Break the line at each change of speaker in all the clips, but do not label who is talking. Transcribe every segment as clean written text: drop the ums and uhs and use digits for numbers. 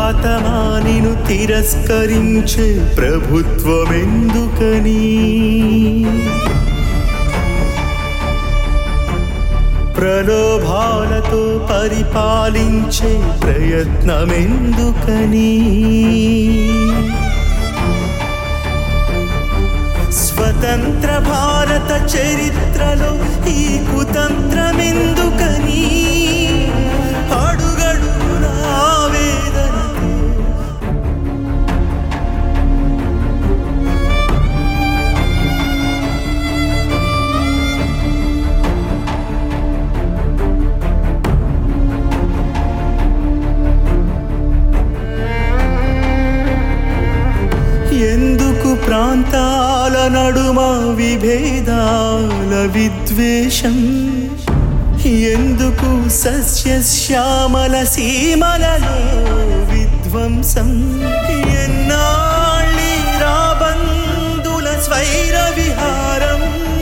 దురాతమా నిన్ను తిరస్కరించే ప్రభుత్వమెందుకని ప్రలోభాలతో పరిపాలించే ప్రయత్నమెందుకని స్వతంత్ర భారత చరిత్రలో ఈ కుతంత్రమెందుకని అడుగడుగునా వేదనతో ఎందుకు ప్రాంతాల నడుమ విభేదాల విద్వేషం ఎందుకు సస్యశ్యామల సీమలలో విధ్వంసం ఎన్నాళ్ళి రాబందుల స్వైర విహారం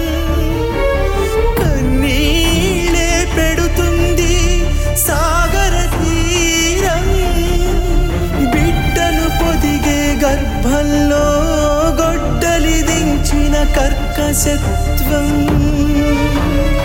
కన్నీళ్ళే పెడుతుంది సాగర తీరం బిడ్డను పొదిగే గర్భంలో గొడ్డలి దించిన కర్కశత్వం